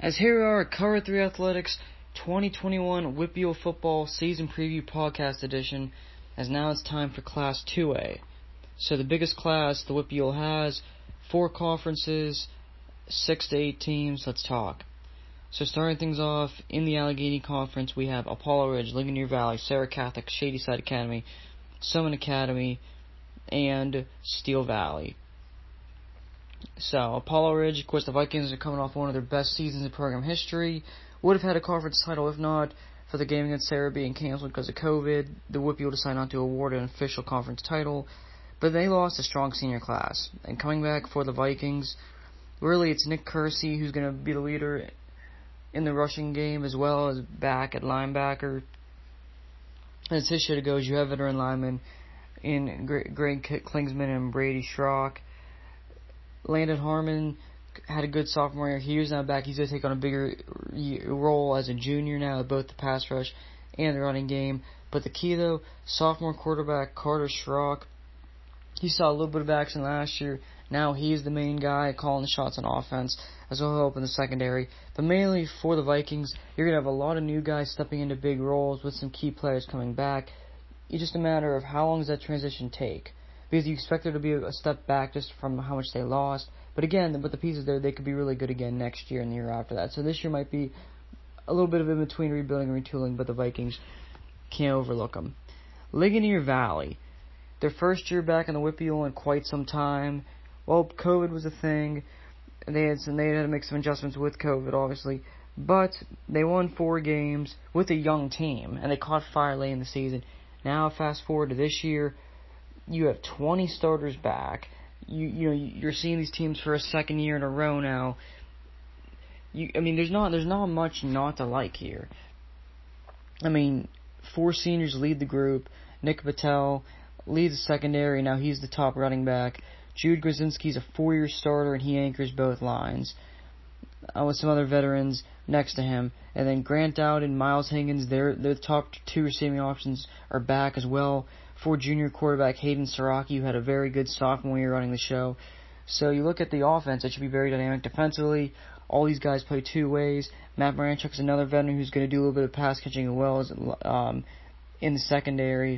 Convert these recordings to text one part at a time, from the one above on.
As here we are at Cover 3 Athletics 2021 WPIAL Football Season Preview Podcast Edition, as now it's time for Class 2A. So the biggest class the WPIAL has, 4 conferences, 6 to 8 teams. Let's talk. So starting things off, in the Allegheny Conference, we have Apollo Ridge, Ligonier Valley, Sarah Catholic, Shadyside Academy, Summit Academy, and Steel Valley. So, Apollo Ridge, of course, the Vikings are coming off one of their best seasons in program history. Would have had a conference title if not for the game against Sarah being canceled because of COVID. The WPIAL decided not to award an official conference title, but they lost a strong senior class. And coming back for the Vikings, really it's Nick Kersey who's going to be the leader in the rushing game as well as back at linebacker. As his shit goes, you have veteran linemen in Greg Klingsman and Brady Schrock. Landon Harmon had a good sophomore year. He is now back. He's going to take on a bigger role as a junior now with both the pass rush and the running game. But the key, though, sophomore quarterback Carter Schrock, he saw a little bit of action last year. Now he's the main guy calling the shots on offense, as well help in the secondary. But mainly for the Vikings, you're going to have a lot of new guys stepping into big roles with some key players coming back. It's just a matter of how long does that transition take. Because you expect there to be a step back just from how much they lost. But again, with the pieces there, they could be really good again next year and the year after that. So this year might be a little bit of in between rebuilding and retooling, but the Vikings can't overlook them. Ligonier Valley, their first year back in the WPIAL in quite some time. Well, COVID was a thing. They had to make some adjustments with COVID, obviously. But they won 4 games with a young team, and they caught fire late in the season. Now, fast forward to this year, you have 20 starters back. You're seeing these teams for a second year in a row now. There's not much not to like here. 4 seniors lead the group. Nick Patel leads the secondary. Now he's the top running back. Jude Grzinski's a 4-year starter, and he anchors both lines. With some other veterans next to him. And then Grant Dowd and Miles Higgins, their top 2 receiving options are back as well. For junior quarterback Hayden Siraki, who had a very good sophomore year running the show. So you look at the offense, it should be very dynamic defensively. All these guys play 2 ways. Matt Moranchuk is another veteran who's going to do a little bit of pass catching as well as in the secondary.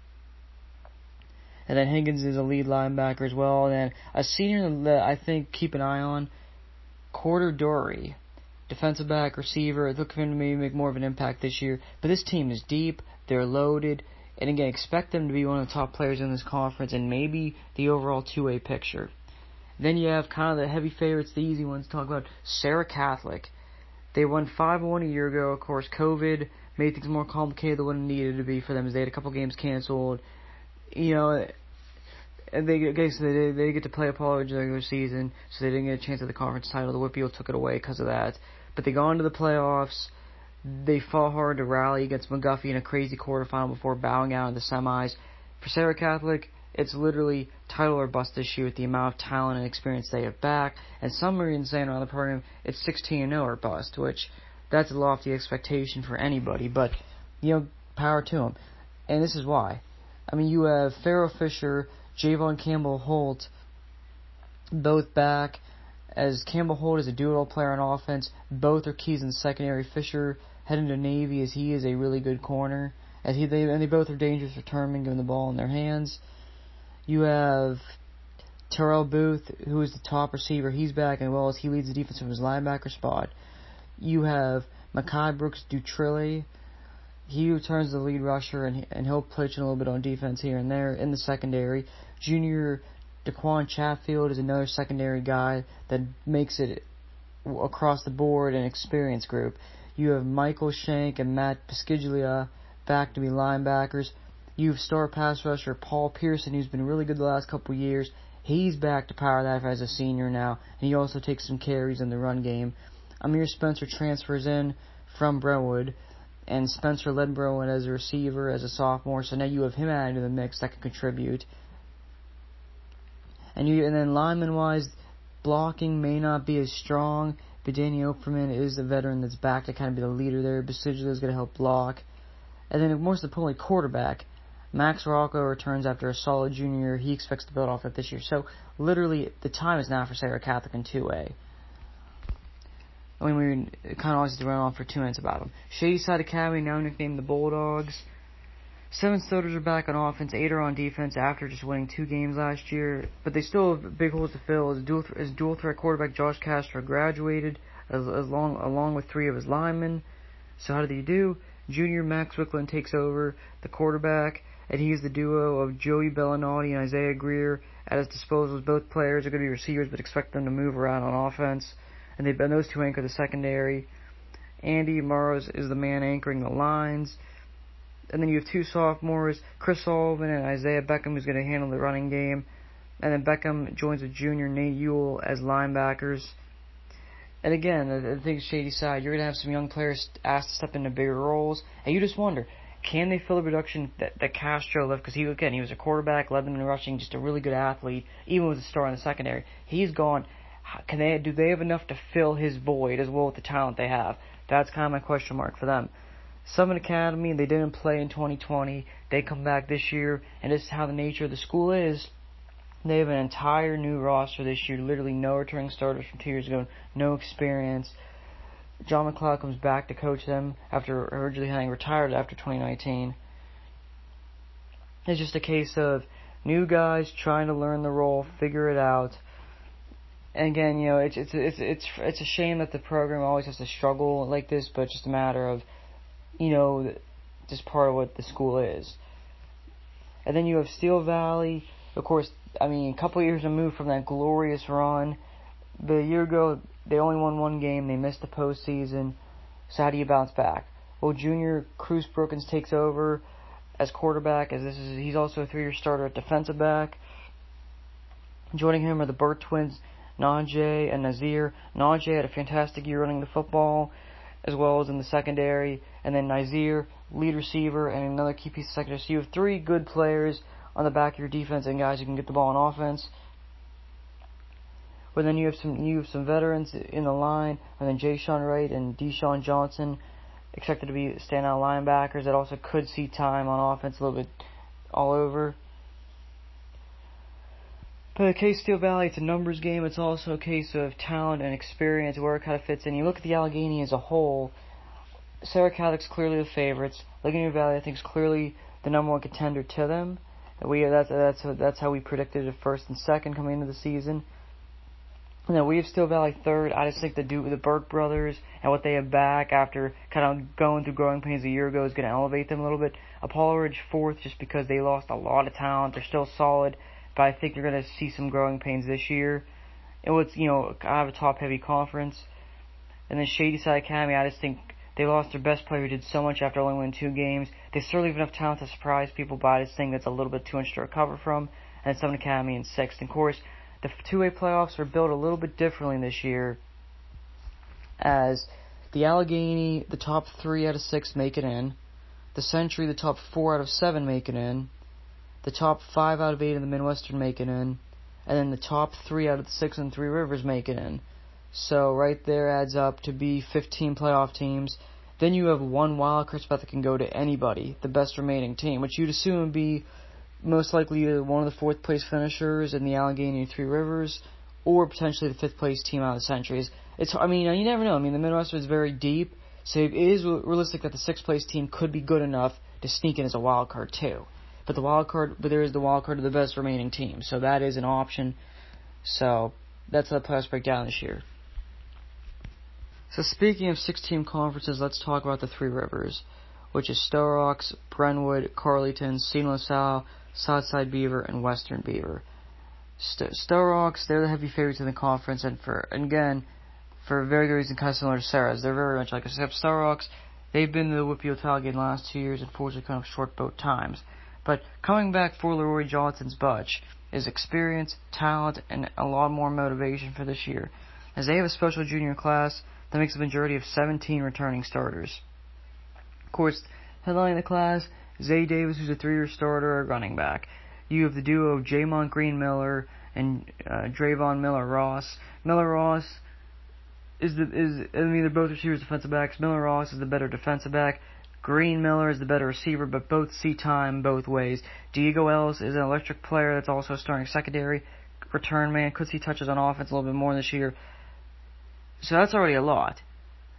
And then Higgins is a lead linebacker as well. And then a senior that I think keep an eye on, Corder Dory, defensive back, receiver. Look for him to maybe make more of an impact this year. But this team is deep. They're loaded. And again, expect them to be one of the top players in this conference and maybe the overall 2A picture. Then you have kind of the heavy favorites, the easy ones to talk about. Sarah Catholic. They won 5-1 a year ago. Of course, COVID made things more complicated than what it needed to be for them as they had a couple games canceled. And they get to play Apollo Ridge during the regular season, so they didn't get a chance at the conference title. The WPIAL took it away because of that. But they got into the playoffs. They fought hard to rally against McGuffey in a crazy quarterfinal before bowing out in the semis. For Sarah Catholic, it's literally title or bust this year with the amount of talent and experience they have back. And some are even saying around the program it's 16-0 or bust, which that's a lofty expectation for anybody. But, power to them. And this is why. You have Farrell Fisher, Javon Campbell-Holt, both back. As Campbell-Holt is a do-it-all player on offense, both are keys in the secondary. Fisher heading to Navy as he is a really good corner. And they both are dangerous returning, given the ball in their hands. You have Terrell Booth, who is the top receiver. He's back, as well as he leads the defense from his linebacker spot. You have Makai Brooks Dutrille. He returns the lead rusher, and he'll pitch in a little bit on defense here and there in the secondary. Junior Daquan Chatfield is another secondary guy that makes it across the board an experienced group. You have Michael Shank and Matt Pesciglia back to be linebackers. You have star pass rusher Paul Pearson, who's been really good the last couple of years. He's back to power that as a senior now, and he also takes some carries in the run game. Amir Spencer transfers in from Brentwood, and Spencer led Brentwood as a receiver as a sophomore, so now you have him added to the mix that can contribute. And then lineman-wise, blocking may not be as strong, but Danny Operman is the veteran that's back to kind of be the leader there. Basiglia is going to help block. And then, most importantly, quarterback. Max Rocco returns after a solid junior year. He expects to build off that this year. So, literally, the time is now for Sarah Catholic in 2A. I mean, we kind of always ran on for 2 minutes about them. Shadyside Academy, now nicknamed the Bulldogs. 7 starters are back on offense, 8 are on defense after just winning 2 games last year. But they still have big holes to fill. As dual threat quarterback Josh Castro graduated, along with 3 of his linemen. So how did he do? Junior Max Wicklund takes over the quarterback, and he's the duo of Joey Bellinati and Isaiah Greer at his disposal. Both players are going to be receivers, but expect them to move around on offense. And those 2 anchor the secondary. Andy Morrows is the man anchoring the lines. And then you have 2 sophomores, Chris Sullivan and Isaiah Beckham, who's going to handle the running game. And then Beckham joins with junior Nate Ewell as linebackers. And again, the thing is Shadyside, you're going to have some young players asked to step into bigger roles. And you just wonder, can they fill the production that Castro left? Because he was a quarterback, led them in rushing, just a really good athlete, even with a star in the secondary. He's gone. Do they have enough to fill his void as well with the talent they have? That's kind of my question mark for them. Summit Academy, they didn't play in 2020. They come back this year, and this is how the nature of the school is. They have an entire new roster this year, literally no returning starters from 2 years ago, no experience. John McLeod comes back to coach them after originally having retired after 2019. It's just a case of new guys trying to learn the role, figure it out. And again, it's a shame that the program always has to struggle like this, but it's just a matter of, just part of what the school is. And then you have Steel Valley. Of course, a couple of years removed from that glorious run. But a year ago, they only won 1 game. They missed the postseason. So how do you bounce back? Well, junior Cruz Brookins takes over as quarterback. He's also a 3-year starter at defensive back. Joining him are the Burt twins, Najee and Nazir. Najee had a fantastic year running the football, as well as in the secondary. And then Nazir, lead receiver, and another key piece of secondary. So you have 3 good players on the back of your defense and guys who can get the ball on offense. But then you have some veterans in the line, and then Jay-Sean Wright and Deshaun Johnson expected to be standout linebackers that also could see time on offense a little bit all over. But in the case of Steel Valley, it's a numbers game. It's also a case of talent and experience, where it kind of fits in. You look at the Allegheny as a whole. Sarah Catholic's clearly the favorites. Ligonier Valley, I think, is clearly the number 1 contender to them. That's how we predicted it, first and second coming into the season. And then we have Steel Valley third. I just think the Burke brothers and what they have back after kind of going through growing pains a year ago is going to elevate them a little bit. Apollo Ridge fourth, just because they lost a lot of talent. They're still solid, but I think you're going to see some growing pains this year. And I have a top-heavy conference. And then Shadyside Academy, I just think they lost their best player who did so much after only winning 2 games. They certainly have enough talent to surprise people, but I just think that's a little bit too much to recover from. And then Summit Academy in 6th. And of course, the 2A playoffs are built a little bit differently this year, as the Allegheny, the top 3 out of 6 make it in. The Century, the top 4 out of 7 make it in. The top 5 out of 8 in the Midwestern make it in. And then the top 3 out of the 6 in 3 Rivers make it in. So right there adds up to be 15 playoff teams. Then you have 1 wildcard spot that can go to anybody, the best remaining team, which you'd assume would be most likely either one of the 4th place finishers in the Allegheny 3 Rivers, or potentially the 5th place team out of the Centuries. You never know. The Midwestern is very deep, so it is realistic that the 6th place team could be good enough to sneak in as a wild card too. But there is the wild card of the best remaining team, so that is an option. So that's the playoffs breakdown this year. So speaking of 6-team conferences, let's talk about the 3 Rivers, which is Stowe Rocks, Brentwood, Carleton, St. LaSalle, Southside Beaver, and Western Beaver. Stowe Rocks, they're the heavy favorites in the conference, and for very good reason, kind of similar to Sarah's. They're very much like us, except Stowe Rocks, they've been to the Whitfield title game the last 2 years, unfortunately kind of short both times. But coming back for Leroy Johnson's Butch is experience, talent, and a lot more motivation for this year, as they have a special junior class that makes a majority of 17 returning starters. Of course, headlining the class, Zay Davis, who's a 3-year starter at running back. You have the duo of Jamont Green Miller and Drayvon Miller Ross. Miller Ross they're both receivers, defensive backs. Miller Ross is the better defensive back. Green Miller is the better receiver, but both see time both ways. Diego Ellis is an electric player that's also starting secondary. Return man, could see touches on offense a little bit more this year. So that's already a lot.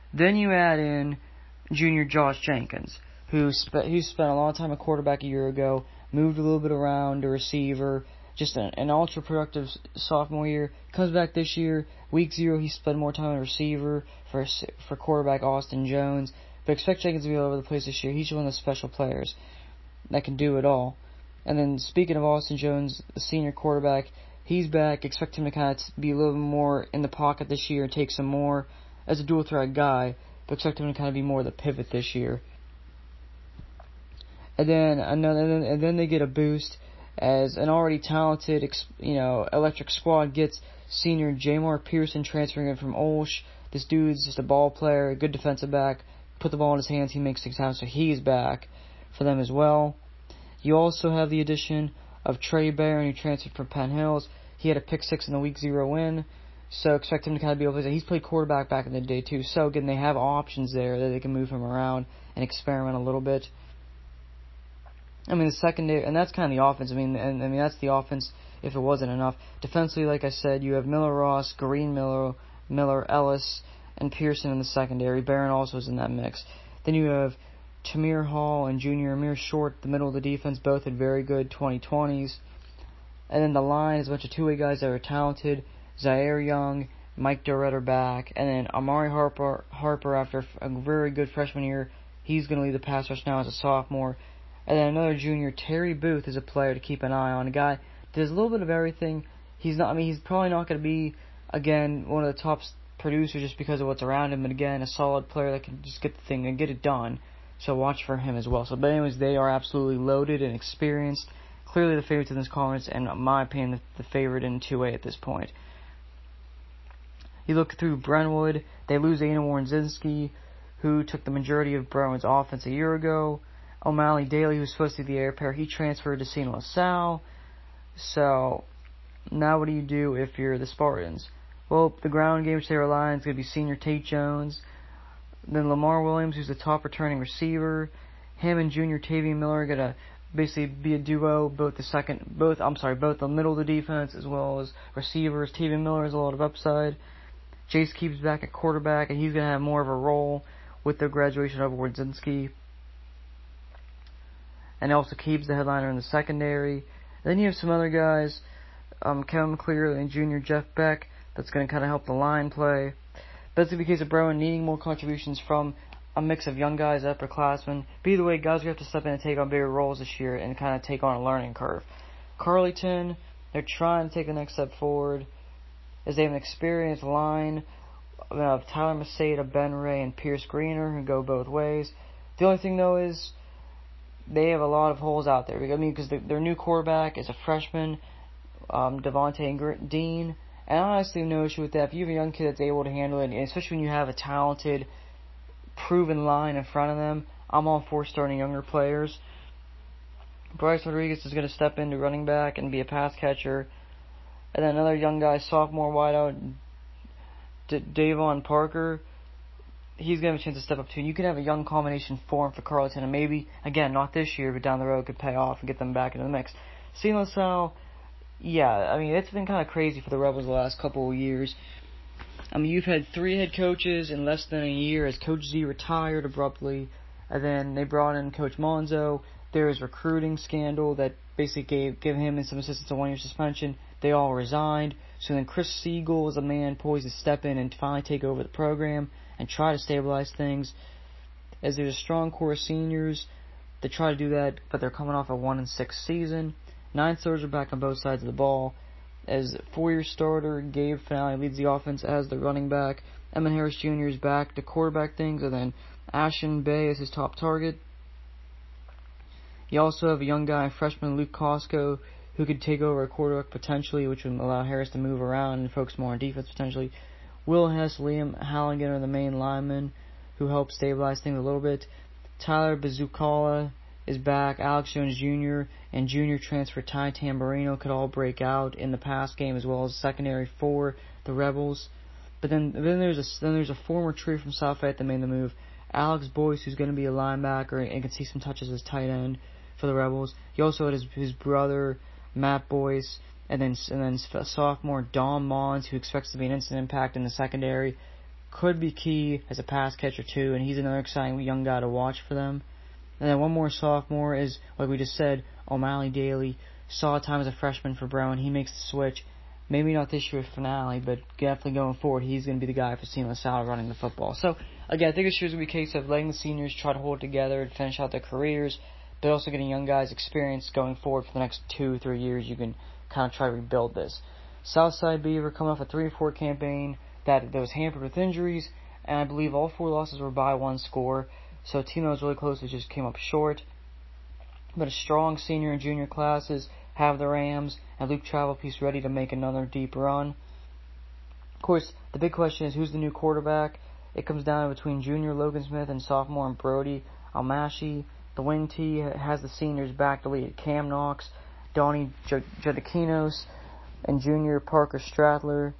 Then you add in junior Josh Jenkins, who spent a lot of time at quarterback a year ago, moved a little bit around to receiver, just an ultra productive sophomore year. Comes back this year, week 0, he spent more time at receiver for quarterback Austin Jones. But expect Jenkins to be all over the place this year. He's one of the special players that can do it all. And then speaking of Austin Jones, the senior quarterback, he's back. Expect him to kind of be a little bit more in the pocket this year and take some more as a dual threat guy. But expect him to kind of be more the pivot this year. And then they get a boost as an already talented, electric squad gets senior Jamar Pearson transferring in from Olsh. This dude's just a ball player, a good defensive back. Put the ball in his hands, he makes things happen, so he's back for them as well. You also have the addition of Trey Barron, who transferred from Penn Hills. He had a pick 6 in the week 0 win, so expect him to kind of be able to play. He's played quarterback back in the day too, so again, they have options there that they can move him around and experiment a little bit. I mean, the secondary, and that's kind of the offense. I mean, that's the offense if it wasn't enough. Defensively, like I said, you have Miller Ross, Green Miller Ellis, and Pearson in the secondary. Barron also is in that mix. Then you have Tamir Hall and junior Amir Short, the middle of the defense, both had very good 2020s. And then the line is a bunch of two-way guys that are talented. Zaire Young, Mike Durrett are back. And then Amari Harper after a very good freshman year, he's going to lead the pass rush now as a sophomore. And then another junior, Terry Booth, is a player to keep an eye on. A guy that does a little bit of everything. He's probably not going to be, again, one of the top producers just because of what's around him. But again, a solid player that can just get the thing and get it done. So watch for him as well. So, but anyways, they are absolutely loaded and experienced. Clearly the favorites in this conference, and in my opinion, the favorite in 2A at this point. You look through Brentwood, they lose Aiden Warnzinski, who took the majority of Brentwood's offense a year ago. O'Malley Daly, who's supposed to be the heir apparent, he transferred to St. LaSalle. So, now what do you do if you're the Spartans? Well, the ground game which they rely on is going to be senior Tate Jones. Then Lamar Williams, who's the top returning receiver. Him and junior Tavian Miller are going to basically be a duo, both the middle of the defense as well as receivers. Tavian Miller has a lot of upside. Jace Keeps back at quarterback, and he's going to have more of a role with the graduation of Wardzinski. And also Keeps the headliner in the secondary. Then you have some other guys, Kevin McClear and junior Jeff Beck, that's going to kind of help the line play. But it's going to be a case of Brown needing more contributions from a mix of young guys, upperclassmen. But either way, guys are going to have to step in and take on bigger roles this year and kind of take on a learning curve. Carleton, they're trying to take the next step forward as they have an experienced line of Tyler Maceda, Ben Ray, and Pierce Greener who go both ways. The only thing, though, is they have a lot of holes out there. I mean, because their new quarterback is a freshman, Devontae Dean. And I honestly have no issue with that. If you have a young kid that's able to handle it, and especially when you have a talented, proven line in front of them, I'm all for starting younger players. Bryce Rodriguez is going to step into running back and be a pass catcher. And then another young guy, sophomore wideout, Davon Parker, he's going to have a chance to step up too. And you can have a young combination form for Carleton, and maybe, again, not this year, but down the road could pay off and get them back into the mix. St. LaSalle, yeah, I mean, it's been kind of crazy for the Rebels the last couple of years. I mean, you've had 3 head coaches in less than a year as Coach Z retired abruptly, and then they brought in Coach Monzo. There was recruiting scandal that basically gave him and some assistants a 1-year suspension. They all resigned. So then Chris Siegel is a man poised to step in and finally take over the program and try to stabilize things. As there's a strong core of seniors that try to do that, but they're coming off a 1-6 season. 9 starters are back on both sides of the ball. As 4-year starter, Gabe Finale leads the offense as the running back. Emmett Harris Jr. is back to quarterback things, and then Ashton Bay is his top target. You also have a young guy, freshman Luke Costco, who could take over a quarterback potentially, which would allow Harris to move around and focus more on defense potentially. Will Hess, Liam Halligan are the main linemen who help stabilize things a little bit. Tyler Bazukala is back. Alex Jones Jr. and junior transfer Ty Tamburino could all break out in the pass game as well as secondary for the Rebels. But then there's a former tree from South Fayette that made the move. Alex Boyce, who's going to be a linebacker and can see some touches as tight end for the Rebels. He also had his brother Matt Boyce, and then sophomore Dom Mons, who expects to be an instant impact in the secondary. could be key as a pass catcher too, and he's another exciting young guy to watch for them. And then one more sophomore is, like we just said, O'Malley Daly. Saw time as a freshman for Brown. He makes the switch. Maybe not this year finale, but definitely going forward, he's going to be the guy for St. LaSalle running the football. So, again, I think this year's going to be a case of letting the seniors try to hold it together and finish out their careers, but also getting young guys experience going forward for the next 2-3 years. You can kind of try to rebuild this. Southside Beaver coming off a 3-4 campaign that was hampered with injuries, and I believe all 4 losses were by 1 score. So a team that was really close, it just came up short. But a strong senior and junior classes have the Rams and Luke Travelpiece ready to make another deep run. Of course, the big question is who's the new quarterback. It comes down between junior Logan Smith and sophomore Brody Almashi. The wing tee has the seniors back to lead Cam Knox, Donnie Judikinos, and junior Parker Stradler.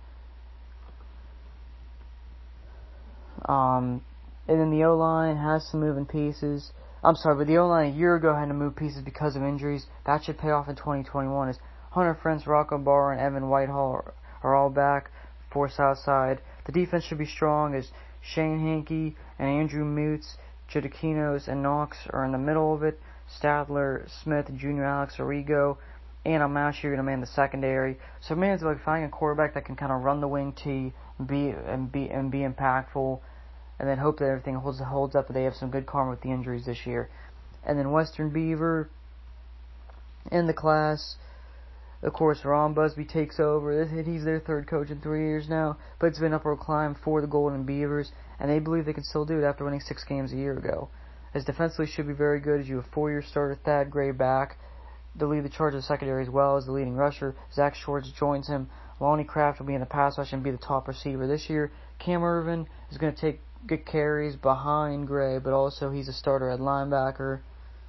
And then the O-line has some moving pieces. But the O-line a year ago had to move pieces because of injuries. That should pay off in 2021 as Hunter Frentz, Rocco Barr, and Evan Whitehall are all back for Southside. The defense should be strong as Shane Hankey and Andrew Moots, Judikinos, and Knox are in the middle of it. Stadler, Smith, Junior Alex Arrigo, and Almashi are going to man the secondary. So man, it's like finding a quarterback that can kind of run the wing tee and be impactful. And then hope that everything holds up, that they have some good karma with the injuries this year. And then Western Beaver in the class, of course, Ron Busby takes over. He's their 3rd coach in 3 years now, but it's been upward climb for the Golden Beavers, and they believe they can still do it after winning 6 games a year ago. As defensively should be very good, as you have 4-year starter Thad Gray back to lead the charge of the secondary as well as the leading rusher. Zach Schwartz joins him. Lonnie Kraft will be in the pass rush and be the top receiver this year. Cam Irvin is going to take good carries behind Gray, but also he's a starter at linebacker.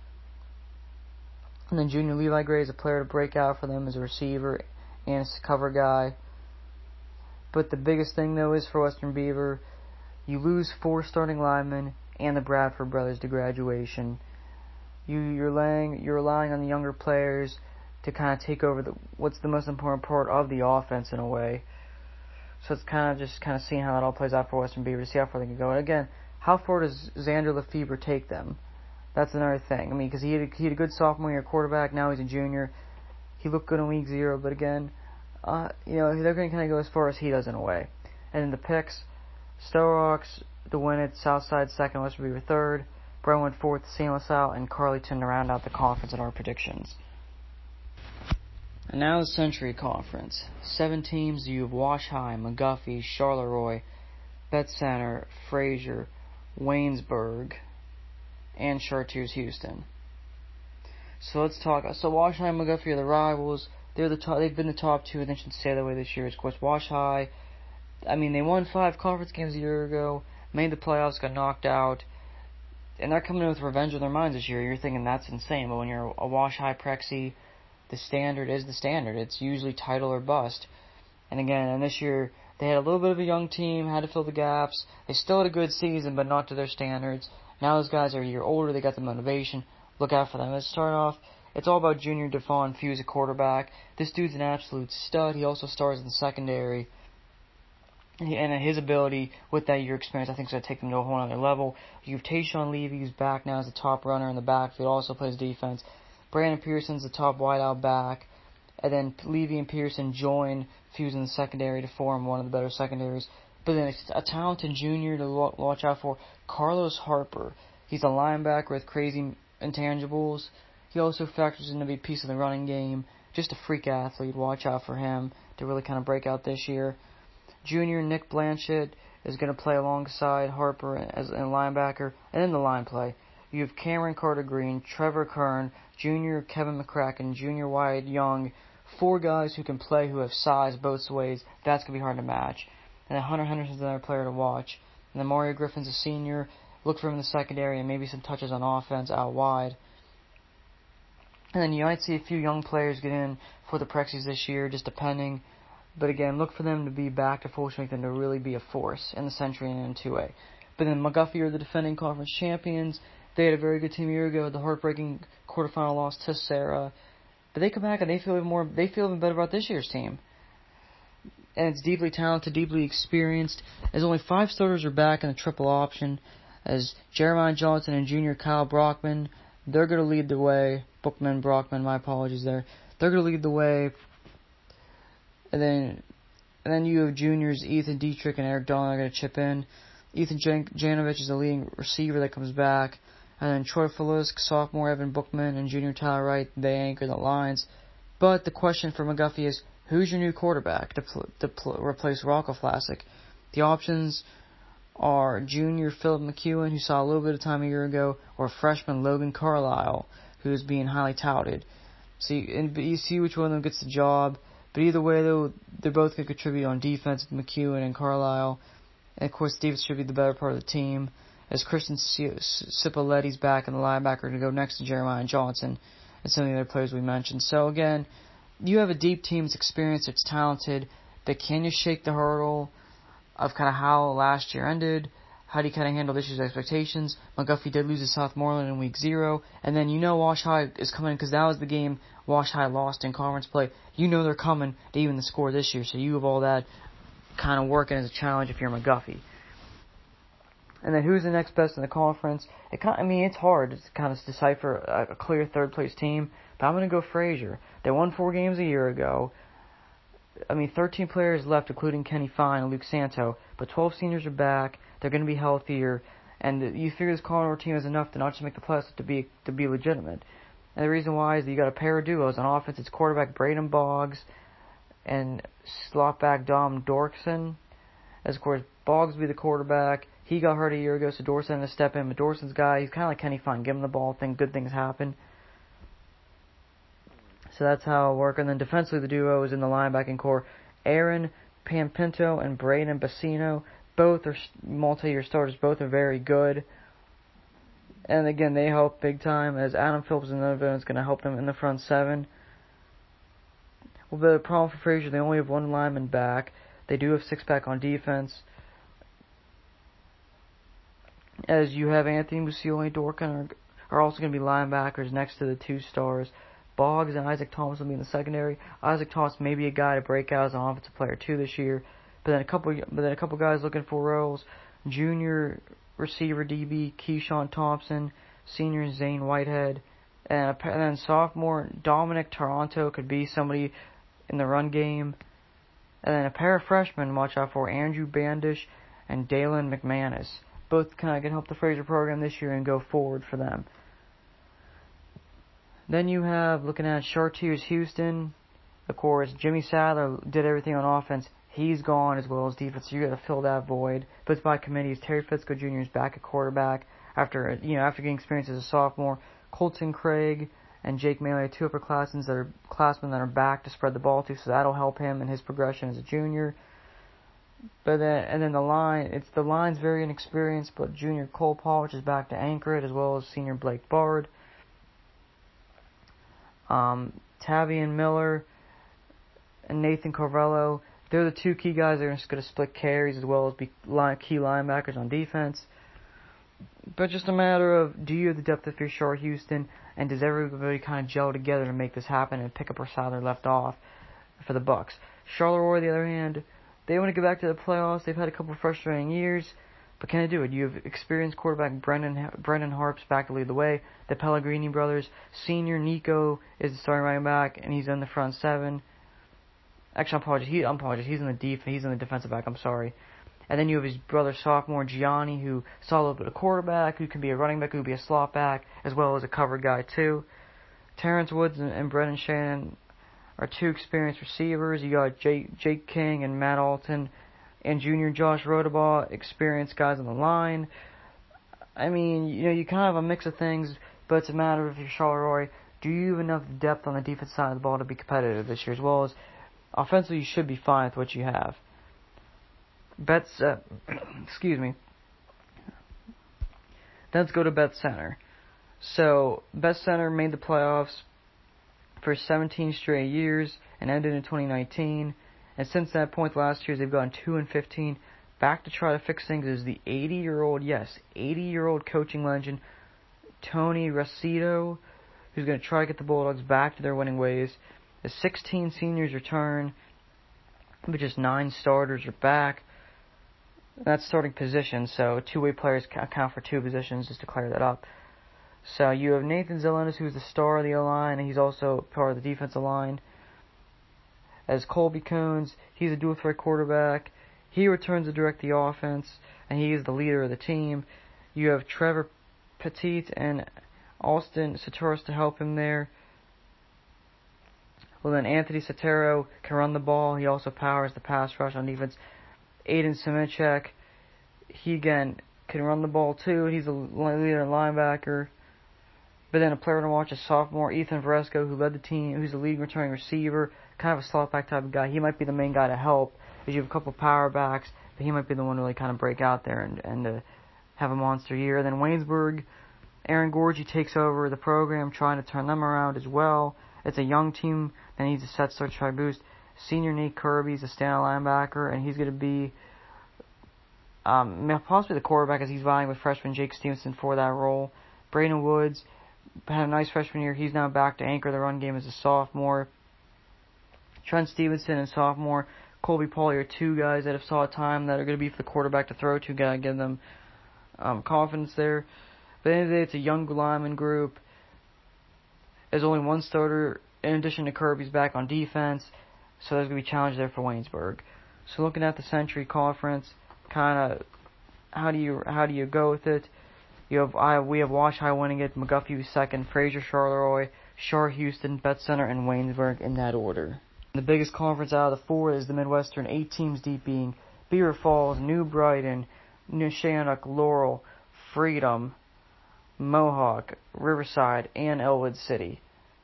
And then junior Levi Gray is a player to break out for them as a receiver and a cover guy. But the biggest thing, though, is for Western Beaver, you lose 4 starting linemen and the Bradford brothers to graduation. You're relying on the younger players to kind of take over what's the most important part of the offense in a way. So it's kind of seeing how that all plays out for Western Beaver to see how far they can go. And again, how far does Xander Lefebvre take them? That's another thing. I mean, because he had a good sophomore year quarterback. Now he's a junior. He looked good in week 0, but again, they're going to kind of go as far as he does in a way. And in the picks, Sto-Rox to win it, Southside 2nd, Western Beaver 3rd, Brentwood 4th, St. LaSalle, and Carleton to round out the conference in our predictions. And now the Century Conference. 7 teams. You have Wash High, McGuffey, Charleroi, Bet Center, Fraser, Waynesburg, and Chartiers Houston. So let's talk. So Wash High and McGuffey are the rivals. They've been the top 2, and they should stay that way this year. Of course, Wash High, they won 5 conference games a year ago, made the playoffs, got knocked out, and they're coming in with revenge on their minds this year. You're thinking that's insane, but when you're a Wash High Prexy, the standard is the standard. It's usually title or bust. And again, this year, they had a little bit of a young team, had to fill the gaps. They still had a good season, but not to their standards. Now those guys are a year older, they got the motivation. Look out for them. Let's start off. It's all about junior Devon Fuse, a quarterback. This dude's an absolute stud. He also stars in the secondary. And his ability with that year experience, I think, is going to take them to a whole other level. You have Tayshawn Levy, who's back now as the top runner in the backfield, also plays defense. Brandon Pearson's the top wideout back. And then Levy and Pearson join Fuse in the secondary to form one of the better secondaries. But then a talented junior to watch out for, Carlos Harper. He's a linebacker with crazy intangibles. He also factors in to be a piece of the running game. Just a freak athlete. Watch out for him to really kind of break out this year. Junior Nick Blanchett is going to play alongside Harper as a linebacker. And in the line play, you have Cameron Carter-Green, Trevor Kern, Junior Kevin McCracken, Junior Wyatt Young. 4 guys who can play, who have size both ways. That's going to be hard to match. And then Hunter Henderson's another player to watch. And then Mario Griffin's a senior. Look for him in the secondary and maybe some touches on offense out wide. And then you might see a few young players get in for the Prexies this year, just depending. But again, look for them to be back to full strength and to really be a force in the Century and in 2A. But then McGuffey are the defending conference champions. They had a very good team a year ago, the heartbreaking quarterfinal loss to Sarah. But they come back and they feel even better about this year's team. and it's deeply talented, deeply experienced, as only 5 starters are back in the triple option, as Jeremiah Johnson and junior Kyle Brockman, they're going to lead the way. Brockman, my apologies there. They're going to lead the way. And then you have juniors Ethan Dietrich and Eric Dahlin are going to chip in. Ethan Janovich is the leading receiver that comes back. And then Troy Falisk, sophomore Evan Bookman, and junior Tyler Wright, they anchor the lines. But the question for McGuffey is, who's your new quarterback to replace Rocco Vlasic? The options are junior Philip McEwen, who saw a little bit of time a year ago, or freshman Logan Carlisle, who is being highly touted. So you see which one of them gets the job. But either way, though, they're both going to contribute on defense, McEwen and Carlisle. And, of course, Davis should be the better part of the team, as Christian Cipoletti's back in the linebacker to go next to Jeremiah Johnson and some of the other players we mentioned. So, again, you have a deep team that's experienced, it's talented, but can you shake the hurdle of kind of how last year ended? How do you kind of handle this year's expectations? McGuffey did lose to Southmoreland in week 0, and then Wash High is coming because that was the game Wash High lost in conference play. They're coming to even the score this year, so you have all that kind of working as a challenge if you're McGuffey. And then who's the next best in the conference? It's hard to kind of decipher a clear third-place team, but I'm going to go Frazier. They won 4 games a year ago. 13 players left, including Kenny Fine and Luke Santo, but 12 seniors are back. They're going to be healthier, and you figure this Colorado team is enough to not just make the playoffs, to be legitimate. And the reason why is that you got a pair of duos on offense. It's quarterback Braden Boggs and slot back Dom Dorkson. As of course, Boggs will be the quarterback. He got hurt a year ago, so Dorson had to step in. But Dorson's guy, he's kind of like Kenny Fine. Give him the ball, good things happen. So that's how it'll work. And then defensively, the duo is in the linebacking core. Aaron Pampinto and Braden Bassino. Both are multi-year starters. Both are very good. And again, they help big time, as Adam Phillips is another veteran is going to help them in the front 7. Well, the problem for Frazier, they only have 1 lineman back. They do have 6 back on defense, as you have Anthony Musioli and Dorkin are also going to be linebackers next to the 2 stars. Boggs and Isaac Thomas will be in the secondary. Isaac Thomas may be a guy to break out as an offensive player too this year, but then a couple guys looking for roles. Junior receiver DB Keyshawn Thompson, senior Zane Whitehead, and then sophomore Dominic Toronto could be somebody in the run game. And then a pair of freshmen, watch out for Andrew Bandish and Dalen McManus. Both kind of can help the Fraser program this year and go forward for them. Then you have, looking at Chartiers Houston, of course, Jimmy Sadler did everything on offense. He's gone as well as defense, so you got to fill that void. But it's by committees. Terry Fitzko Jr. is back at quarterback after getting experience as a sophomore. Colton Craig and Jake Maley are 2 upperclassmen that are back to spread the ball to, so that'll help him in his progression as a junior. But then the line's very inexperienced, but junior Cole Pollich is back to anchor it, as well as senior Blake Bard. Tavian Miller and Nathan Carvello, they're the 2 key guys that are going to split carries as well as be key linebackers on defense. But just a matter of, do you have the depth of your Char Houston, and does everybody kind of gel together to make this happen and pick up where Sadler left off for the Bucks? Charleroi, on the other hand, they want to get back to the playoffs. They've had a couple of frustrating years, but can they do it? You have experienced quarterback Brendan Harps back to lead the way. The Pellegrini brothers, senior Nico is the starting running back, and he's in the front 7. Actually, I apologize. He's in the defensive back. I'm sorry. And then you have his brother sophomore Gianni, who saw a little bit of quarterback, who can be a running back, who can be a slot back, as well as a cover guy too. Terrence Woods and Brendan Shannon are 2 experienced receivers. You got Jake King and Matt Alton, and junior Josh Rodabaugh, experienced guys on the line. You kind of have a mix of things, but it's a matter of your Charleroi. Do you have enough depth on the defense side of the ball to be competitive this year, as well as offensively? You should be fine with what you have. Excuse me. Let's go to Bet Center. So, Bet Center made the playoffs for 17 straight years and ended in 2019. And since that point last year, they've gone 2-15. Back to try to fix things is the 80-year-old coaching legend, Tony Racido, who's going to try to get the Bulldogs back to their winning ways. The 16 seniors return. but just 9 starters are back. That's starting position, so two-way players account for 2 positions, just to clear that up. So you have Nathan Zelenis, who's the star of the O-line, and he's also part of the defensive line. As Colby Coons, he's a dual-threat quarterback. He returns to direct the offense, and he is the leader of the team. You have Trevor Petit and Austin Saturas to help him there. Well, then Anthony Sotero can run the ball. He also powers the pass rush on defense. Aiden Simichek, he again can run the ball too. He's a leader linebacker. But then a player to watch is sophomore Ethan Varesco, who led the team, who's the leading returning receiver, kind of a slot back type of guy. He might be the main guy to help, as you have a couple power backs, but he might be the one to really kind of break out there and have a monster year. Then Waynesburg, Aaron Gorgie takes over the program, trying to turn them around as well. It's a young team that needs a set start to try to boost. Senior Nate Kirby's a standout linebacker, and he's going to be possibly the quarterback, as he's vying with freshman Jake Stevenson for that role. Braden Woods had a nice freshman year. He's now back to anchor the run game as a sophomore. Trent Stevenson and sophomore Colby Pauly are 2 guys that have saw time that are going to be for the quarterback to throw to, give them confidence there. But at the end of the day, it's a young lineman group. There's only 1 starter in addition to Kirby's back on defense, so there's going to be challenge there for Waynesburg. So looking at the Century Conference, kind of how do you go with it? We have Wash High winning it, McGuffey second, Fraser, Charleroi, Shar Houston, Bet Center, and Waynesburg in that order. The biggest conference out of the 4 is the Midwestern, 8 teams deep, being Beaver Falls, New Brighton, Neshannock, Laurel, Freedom, Mohawk, Riverside, and Elwood City.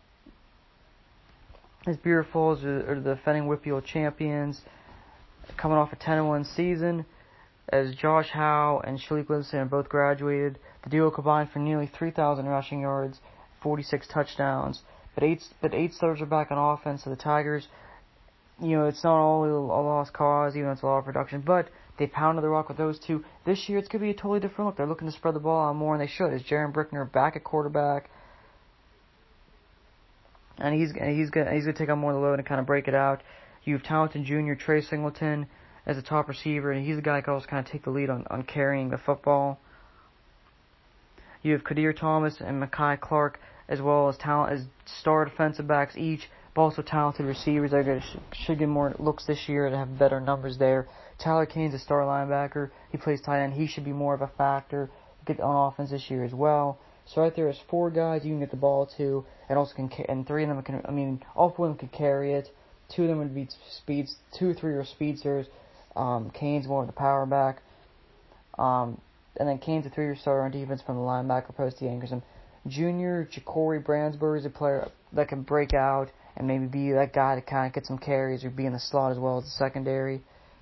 As Beaver Falls are the defending WPIAL champions, coming off a 10-1 season, as Josh Howe and Shalik Livingston have both graduated. The duo combined for nearly 3,000 rushing yards, 46 touchdowns. But eight starters are back on offense, so the Tigers, it's not all a lost cause, even though it's a lot of production, but they pounded the rock with those 2. This year, it's going to be a totally different look. They're looking to spread the ball out more, and they should. As Jaron Brickner back at quarterback, and he's going to take on more of the load and kind of break it out. You have talented junior Trey Singleton as a top receiver, and he's the guy who can also kind of take the lead on carrying the football. You have Kadir Thomas and Makai Clark, as well as star defensive backs each, but also talented receivers that should get more looks this year and have better numbers there. Tyler Kane's a star linebacker. He plays tight end. He should be more of a factor on offense this year as well. So right there is 4 guys you can get the ball to, and also and 3 of them can. All 4 of them could carry it. 2 of them would be speeds. 2 or 3 are speedsters. Kane's more of the power back. And then Kane's a 3-year starter on defense from the linebacker post. He anchors him. Junior Ja'Cory Brandsburg is a player that can break out and maybe be that guy to kind of get some carries or be in the slot as well as the secondary.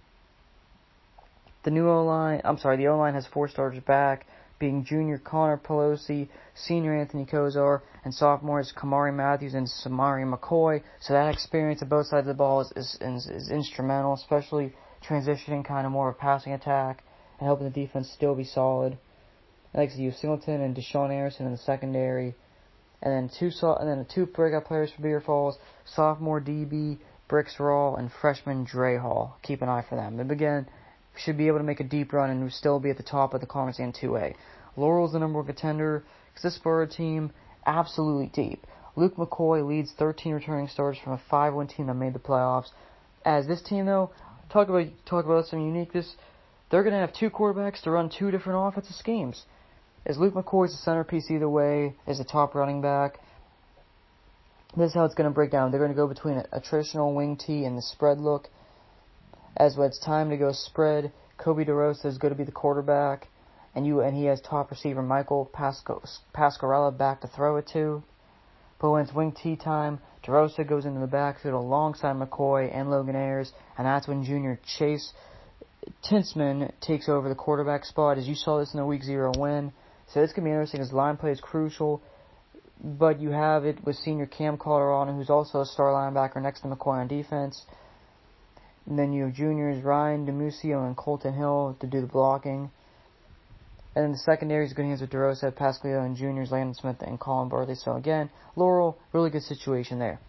The O-line has 4 starters back, being junior Connor Pelosi, senior Anthony Kozar, and sophomores Kamari Matthews and Samari McCoy. So that experience at both sides of the ball is instrumental, especially transitioning kind of more of a passing attack and helping the defense still be solid. Like I said, you have Singleton and Deshaun Anderson in the secondary, and then 2 breakout players for Beaver Falls: sophomore DB Bricks Rawl and freshman Dre Hall. Keep an eye for them. But again, should be able to make a deep run and still be at the top of the conference in 2A. Laurel's the number 1 contender because this Spur team absolutely deep. Luke McCoy leads 13 returning starters from a 5-1 team that made the playoffs. As this team, though, talk about some uniqueness. They're going to have 2 quarterbacks to run 2 different offensive schemes. As Luke McCoy's the centerpiece either way, as the top running back, this is how it's going to break down. They're going to go between a traditional wing tee and the spread look. As when it's time to go spread, Kobe DeRosa is going to be the quarterback, and he has top receiver Michael Pasquarella back to throw it to. But when it's wing tee time, DeRosa goes into the backfield alongside McCoy and Logan Ayers, and that's when junior Chase Tinsman takes over the quarterback spot, as you saw this in the Week 0 win. So this can be interesting as line play is crucial, but you have it with senior Cam Calderon, who's also a star linebacker next to McCoy on defense. And then you have juniors Ryan DeMusio and Colton Hill to do the blocking. And then the secondary is good hands with DeRosa, Pasquale, and juniors Landon Smith and Colin Bartley. So again, Laurel, really good situation there.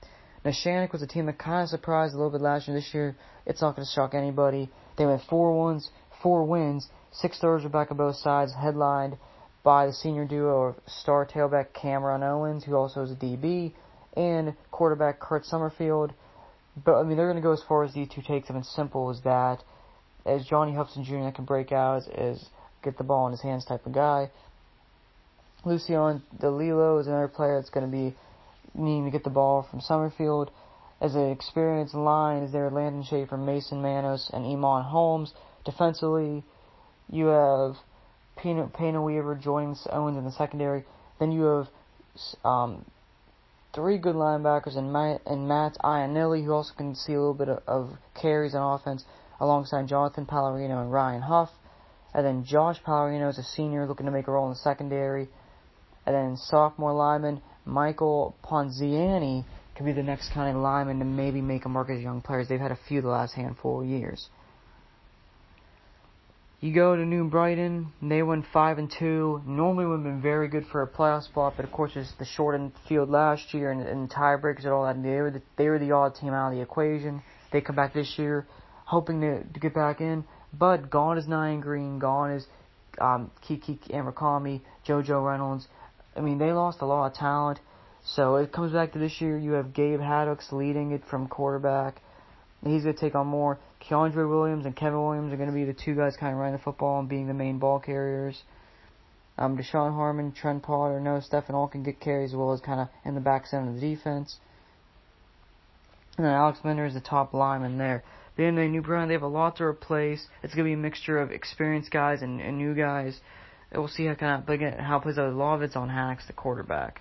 Neshannock was a team that kind of surprised a little bit last year. This year, it's not going to shock anybody. They went 4 wins, 6 starters are back on both sides, headlined by the senior duo of star tailback Cameron Owens, who also is a DB, and quarterback Kurt Summerfield. But, I mean, they're going to go as far as these two take them, and simple as that. As Johnny Hubson Jr. that can break out as get the ball in his hands type of guy. Lucian DeLillo is another player that's going to be needing to get the ball from Summerfield. As an experienced line is there Landon Schaefer, Mason Manos, and Iman Holmes. Defensively, you have Payne Weaver joining Owens in the secondary. Then you have 3 good linebackers and Matt Ionelli, who also can see a little bit of carries on offense, alongside Jonathan Pallarino and Ryan Huff. And then Josh Pallarino is a senior looking to make a role in the secondary. And then sophomore lineman Michael Ponziani could be the next kind of lineman to maybe make a mark as young players. They've had a few the last handful of years. You go to New Brighton, they went 5-2. Normally would have been very good for a playoff spot, but of course it's the shortened field last year and tiebreakers and all that. They were the odd team out of the equation. They come back this year, hoping to get back in, but gone is Nyan Green, gone is Kiki Amakami, JoJo Reynolds. I mean, they lost a lot of talent. So it comes back to this year. You have Gabe Haddocks leading it from quarterback. He's going to take on more. Keandre Williams and Kevin Williams are going to be the 2 guys kind of running the football and being the main ball carriers. Deshaun Harmon, Trent Potter, Noah Stephan all can get carries as well as kind of in the back end of the defense. And then Alex Mender is the top lineman there. But in the New Brighton, they have a lot to replace. It's going to be a mixture of experienced guys and new guys. We'll see how it plays out. A lot of it's on Hacks, the quarterback.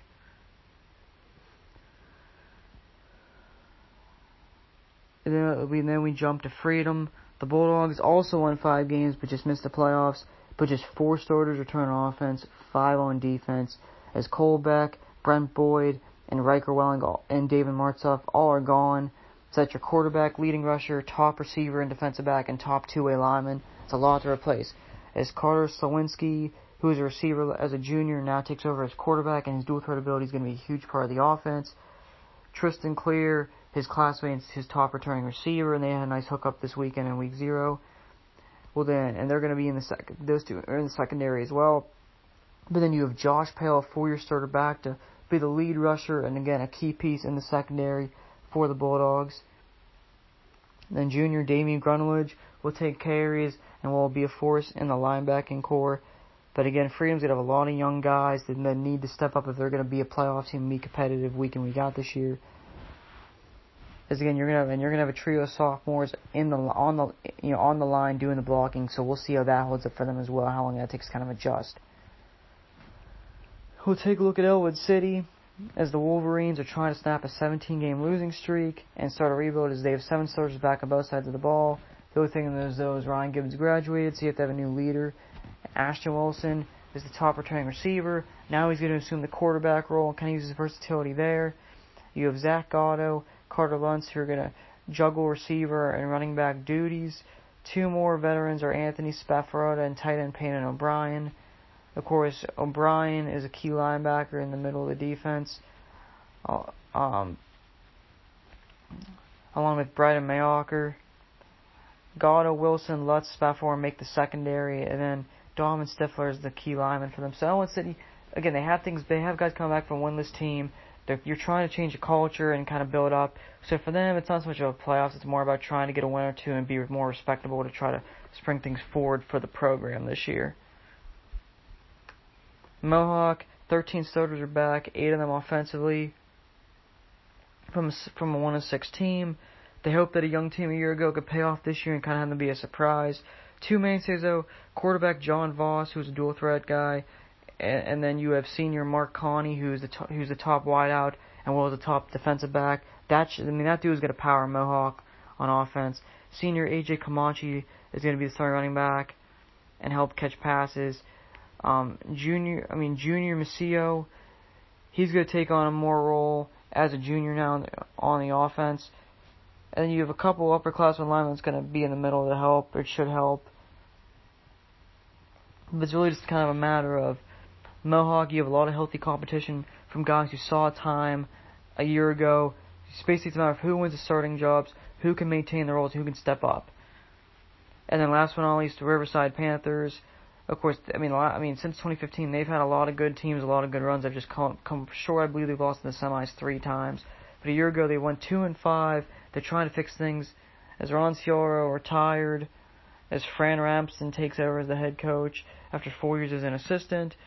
And then we jump to Freedom. The Bulldogs also won 5 games, but just missed the playoffs. But just 4 starters return on offense, 5 on defense. As Cole Beck, Brent Boyd, and Riker Welling and David Martzoff all are gone. So that's your quarterback, leading rusher, top receiver and defensive back, and top 2-way lineman. It's a lot to replace. As Carter Slawinski, who is a receiver as a junior, now takes over as quarterback, and his dual threat ability is going to be a huge part of the offense. Tristan Clear, his classmate, his top returning receiver, and they had a nice hookup this weekend in week 0. Well then, and they're going to be in those 2 are in the secondary as well. But then you have Josh Pale, a 4-year starter back, to be the lead rusher, and again, a key piece in the secondary for the Bulldogs. Then junior Damian Grunwich will take carries and will be a force in the linebacking core. But again, Freedom's going to have a lot of young guys that need to step up if they're going to be a playoff team and be competitive week in, week out this year. As again, you're going to have a trio of sophomores on the line doing the blocking. So we'll see how that holds up for them as well. How long that takes to kind of adjust. We'll take a look at Elwood City, as the Wolverines are trying to snap a 17-game losing streak and start a rebuild, as they have 7 starters back on both sides of the ball. The only thing is, though, is Ryan Gibbons graduated, so you have to have a new leader. Ashton Wilson is the top returning receiver. Now he's going to assume the quarterback role and kind of use his versatility there. You have Zach Gatto, Carter Luntz, who are going to juggle receiver and running back duties. 2 more veterans are Anthony Spafferota and tight end Payne O'Brien. Of course, O'Brien is a key linebacker in the middle of the defense, along with Bryden Mayocker. Gatto, Wilson, Lutz, Spafford make the secondary, and then Dom and Stifler is the key lineman for them. So Elwood City, again, they have guys coming back from a winless team. You're trying to change the culture and kind of build up. So for them, it's not so much of a playoffs. It's more about trying to get a win or 2 and be more respectable to try to spring things forward for the program this year. Mohawk, 13 starters are back, 8 of them offensively from a 1-6 team. They hope that a young team a year ago could pay off this year and kind of have them be a surprise. 2 mainstays, though, quarterback John Voss, who's a dual threat guy, and then you have senior Mark Connie, who's the top wideout and well as the top defensive back. That dude is going to power Mohawk on offense. Senior AJ Comanche is going to be the starting running back and help catch passes. Junior Macio, he's going to take on a more role as a junior now on the offense. And then you have a couple upperclassmen linemen that's going to be in the middle to help, or it should help. But it's really just kind of a matter of Mohawk. You have a lot of healthy competition from guys who saw time a year ago. It's basically a matter of who wins the starting jobs, who can maintain their roles, who can step up. And then last but not least, the Riverside Panthers. Of course, since 2015, they've had a lot of good teams, a lot of good runs. They've just come short. I believe they've lost in the semis 3 times. But a year ago, they won 2-5. They're trying to fix things. As Ron Cioro retired, as Fran Ramsden takes over as the head coach after 4 years as an assistant.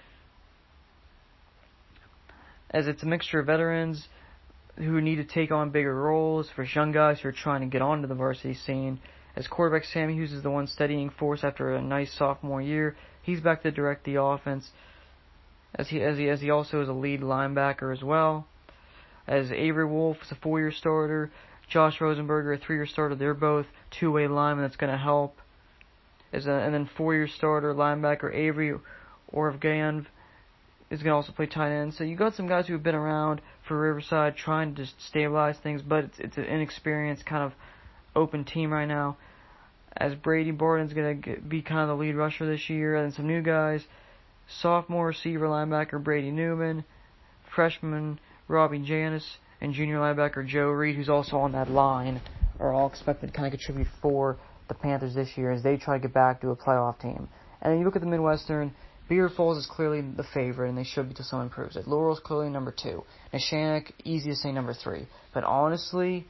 As it's a mixture of veterans who need to take on bigger roles versus young guys who are trying to get onto the varsity scene. As quarterback Sammy Hughes is the one steadying force after a nice sophomore year. He's back to direct the offense. As he also is a lead linebacker as well. As Avery Wolf is a 4-year starter, Josh Rosenberger a 3-year starter. They're both two-way linemen. That's going to help. And then 4-year starter linebacker Avery Orvganv is going to also play tight end. So you got some guys who have been around for Riverside trying to stabilize things, but it's an inexperienced kind of open team right now. As Brady Barton's going to be kind of the lead rusher this year, and some new guys, sophomore receiver linebacker Brady Newman, freshman Robbie Janis, and junior linebacker Joe Reed, who's also on that line, are all expected to kind of contribute for the Panthers this year as they try to get back to a playoff team. And then you look at the Midwestern, Beaver Falls is clearly the favorite, and they should be till someone proves it. Laurel's clearly number 2. Neshannock, easy to say number 3. But honestly,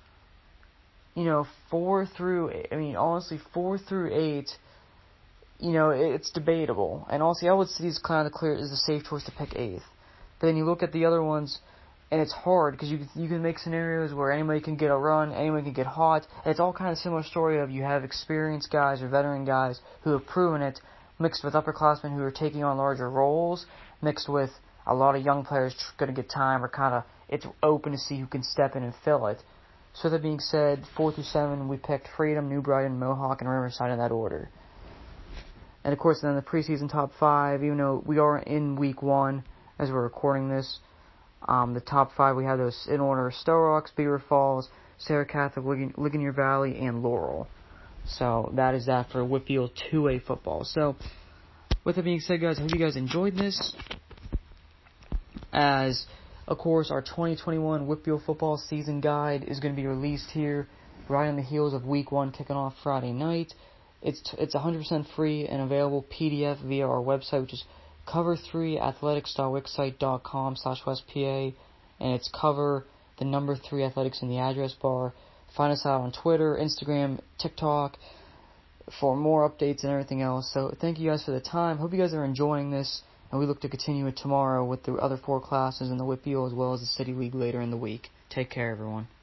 4 through 8, it's debatable. And honestly, I would see these kind of clear as a safe choice to pick 8th. But then you look at the other ones, and it's hard because you can make scenarios where anybody can get a run, anyone can get hot. And it's all kind of a similar story of you have experienced guys or veteran guys who have proven it, mixed with upperclassmen who are taking on larger roles, mixed with a lot of young players going to get time, or kind of it's open to see who can step in and fill it. So that being said, 4 through 7, we picked Freedom, New Brighton, Mohawk, and Riverside in that order. And of course, then the preseason top 5, even though we are in week 1 as we're recording this, the top 5 we have those in order: Stowe Rocks, Beaver Falls, Sarah Catholic, Ligonier Valley, and Laurel. So that is that for Whitfield 2A football. So with that being said, guys, I hope you guys enjoyed this. As of course, our 2021 Whitfield football season guide is going to be released here right on the heels of Week 1 kicking off Friday night. It's 100% free and available PDF via our website, which is cover3athletics.wixsite.com/westpa, and it's cover the number 3 athletics in the address bar. Find us out on Twitter, Instagram, TikTok for more updates and everything else. So thank you guys for the time. Hope you guys are enjoying this. And we look to continue it tomorrow with the other 4 classes in the Whitfield as well as the City League later in the week. Take care, everyone.